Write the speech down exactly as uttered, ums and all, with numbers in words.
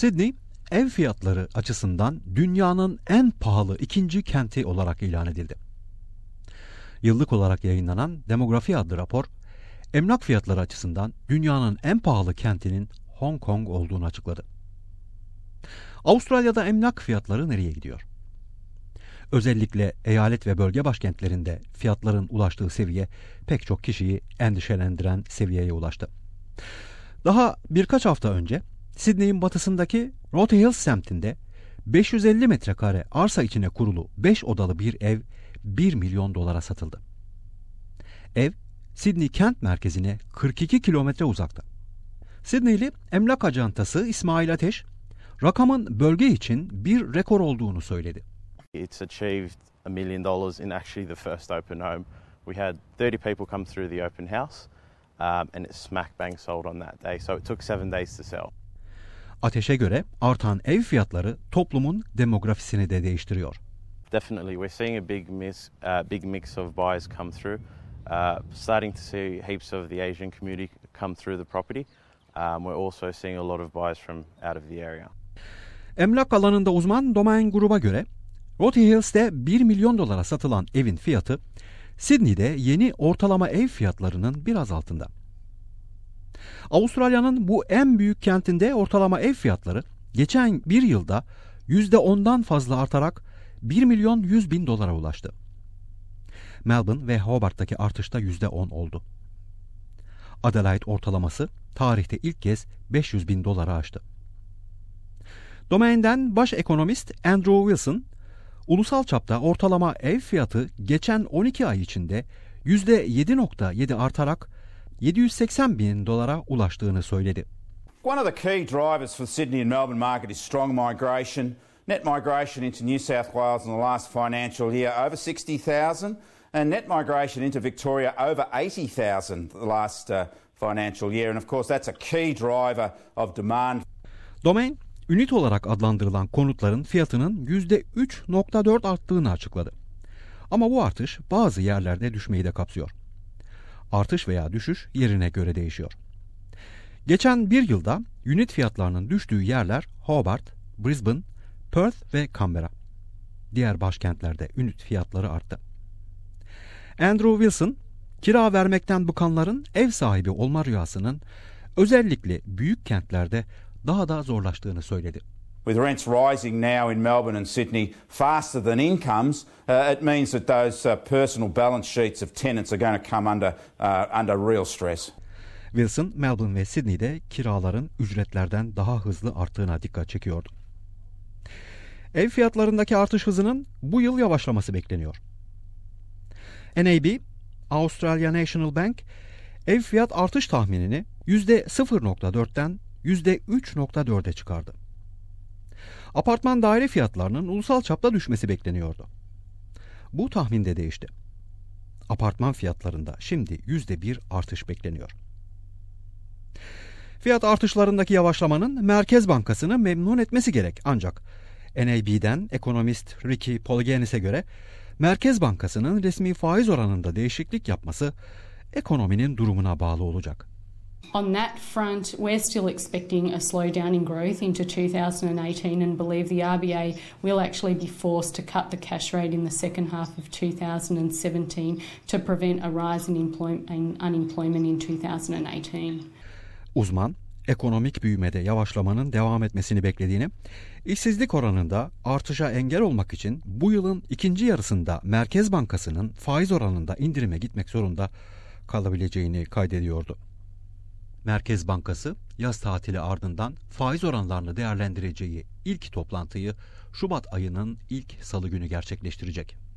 Sydney, ev fiyatları açısından dünyanın en pahalı ikinci kenti olarak ilan edildi. Yıllık olarak yayınlanan Demografi adlı rapor, emlak fiyatları açısından dünyanın en pahalı kentinin Hong Kong olduğunu açıkladı. Avustralya'da emlak fiyatları nereye gidiyor? Özellikle eyalet ve bölge başkentlerinde fiyatların ulaştığı seviye pek çok kişiyi endişelendiren seviyeye ulaştı. Daha birkaç hafta önce Sydney'in batısındaki Rotting Hills semtinde beş yüz elli metrekare arsa içine kurulu beş odalı bir ev bir milyon dolara satıldı. Ev, Sydney kent merkezine kırk iki kilometre uzakta. Sydneyli emlak acentası İsmail Ateş, rakamın bölge için bir rekor olduğunu söyledi. It's achieved a million dollars in actually the first open home. We had thirty people come through the open house, um, and it's smack bang sold on that day. So it took seven days to sell. Ateş'e göre artan ev fiyatları toplumun demografisini de değiştiriyor. Definitely, we're seeing a big mix, uh, big mix of buyers come through. Uh, starting to see heaps of the Asian community come through the property. Um, we're also seeing a lot of buyers from out of the area. Emlak alanında uzman Domain Group'a göre Rotting Hills'te bir milyon dolara satılan evin fiyatı Sydney'de yeni ortalama ev fiyatlarının biraz altında. Avustralya'nın bu en büyük kentinde ortalama ev fiyatları geçen bir yılda yüzde ondan fazla artarak bir milyon yüz bin dolara ulaştı. Melbourne ve Hobart'taki artışta yüzde on oldu. Adelaide ortalaması tarihte ilk kez beş yüz bin dolara aştı. Domain'den baş ekonomist Andrew Wilson, ulusal çapta ortalama ev fiyatı geçen on iki ay içinde yüzde yedi nokta yedi artarak yedi yüz seksen bin dolara ulaştığını söyledi. One of the key drivers for the Sydney and Melbourne market is strong migration. Net migration into New South Wales in the last financial year over sixty thousand and net migration into Victoria over eighty thousand the last uh, financial year, and of course that's a key driver of demand. Domain, ünite olarak adlandırılan konutların fiyatının yüzde üç nokta dört arttığını açıkladı. Ama bu artış bazı yerlerde düşmeyi de kapsıyor. Artış veya düşüş yerine göre değişiyor. Geçen bir yılda ünit fiyatlarının düştüğü yerler Hobart, Brisbane, Perth ve Canberra. Diğer başkentlerde ünit fiyatları arttı. Andrew Wilson, kira vermekten bıkanların ev sahibi olma rüyasının özellikle büyük kentlerde daha da zorlaştığını söyledi. With rents rising now in Melbourne and Sydney faster than incomes, uh, it means that those uh, personal balance sheets of tenants are going to come under uh, under real stress. Wilson, Melbourne ve Sydney'de kiraların ücretlerden daha hızlı arttığına dikkat çekiyordu. Ev fiyatlarındaki artış hızının bu yıl yavaşlaması bekleniyor. N A B, Australia National Bank, ev fiyat artış tahminini yüzde sıfır nokta dörtten yüzde üç nokta dörde çıkardı. Apartman daire fiyatlarının ulusal çapta düşmesi bekleniyordu. Bu tahmin de değişti. Apartman fiyatlarında şimdi yüzde bir artış bekleniyor. Fiyat artışlarındaki yavaşlamanın Merkez Bankası'nı memnun etmesi gerek, ancak N A B'den ekonomist Ricky Poligenis'e göre Merkez Bankası'nın resmi faiz oranında değişiklik yapması ekonominin durumuna bağlı olacak. On that front, we're still expecting a slowdown in growth into two thousand eighteen and believe the R B A will actually be forced to cut the cash rate in the second half of two thousand seventeen to prevent a rise in unemployment in two thousand eighteen. Uzman, ekonomik büyümede yavaşlamanın devam etmesini beklediğini, işsizlik oranında artışa engel olmak için bu yılın ikinci yarısında Merkez Bankası'nın faiz oranında indirime gitmek zorunda kalabileceğini kaydediyordu. Merkez Bankası yaz tatili ardından faiz oranlarını değerlendireceği ilk toplantıyı Şubat ayının ilk salı günü gerçekleştirecek.